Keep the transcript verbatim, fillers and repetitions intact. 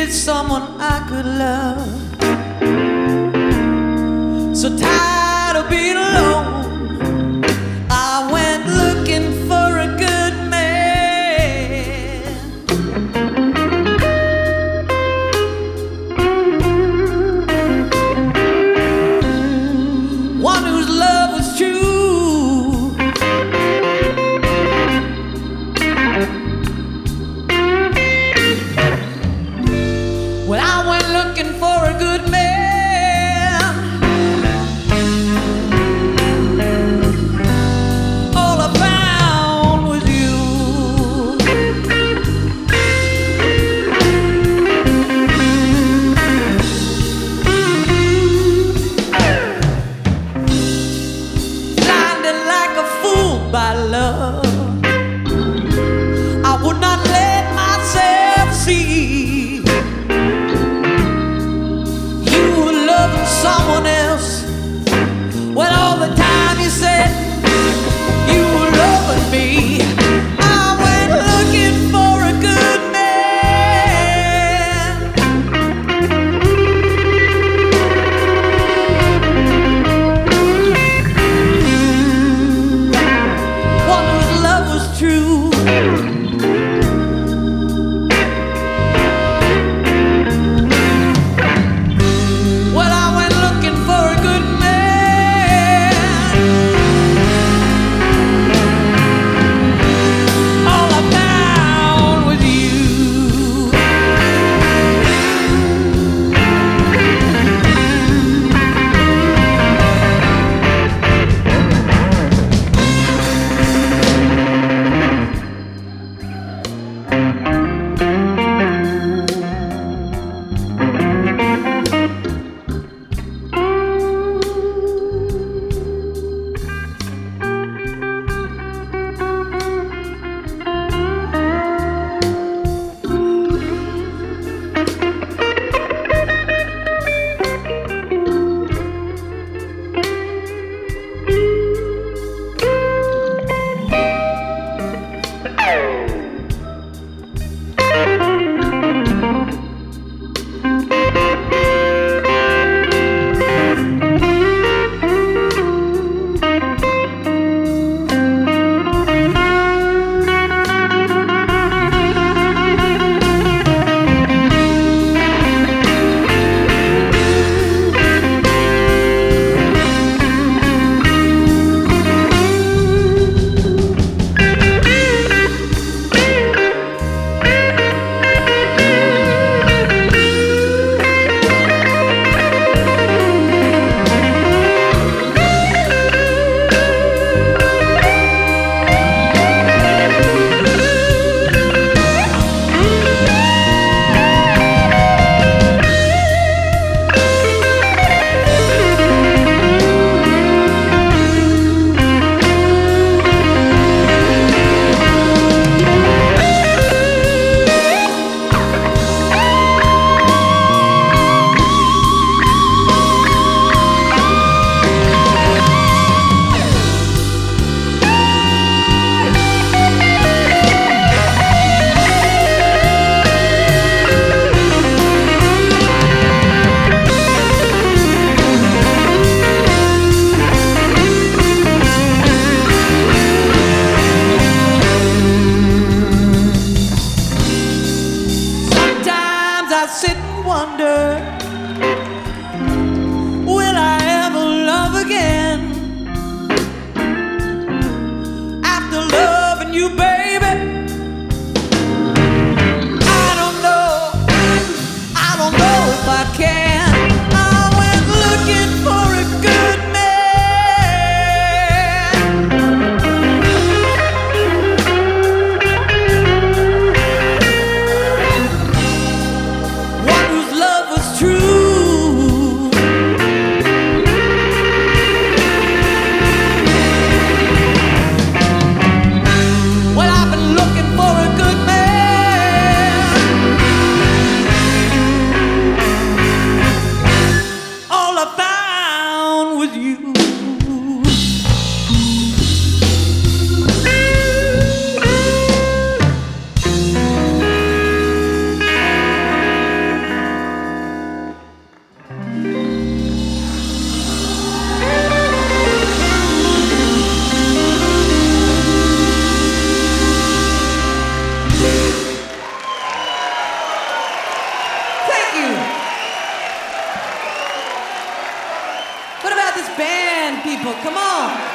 needed someone I could love. So tired of being alone, I went looking for a good man. One whose love was true. Well, I went looking for a good man. All I found was you. Blinded like a fool by love, I would not let myself see someone else. When all the time you said you were loving me, I went looking for a good man. One whose love was true. I sit and wonder, will I ever love again? After loving you, baby, I don't know, I don't know if I can. I went looking for a good true. about this band, people? Come on.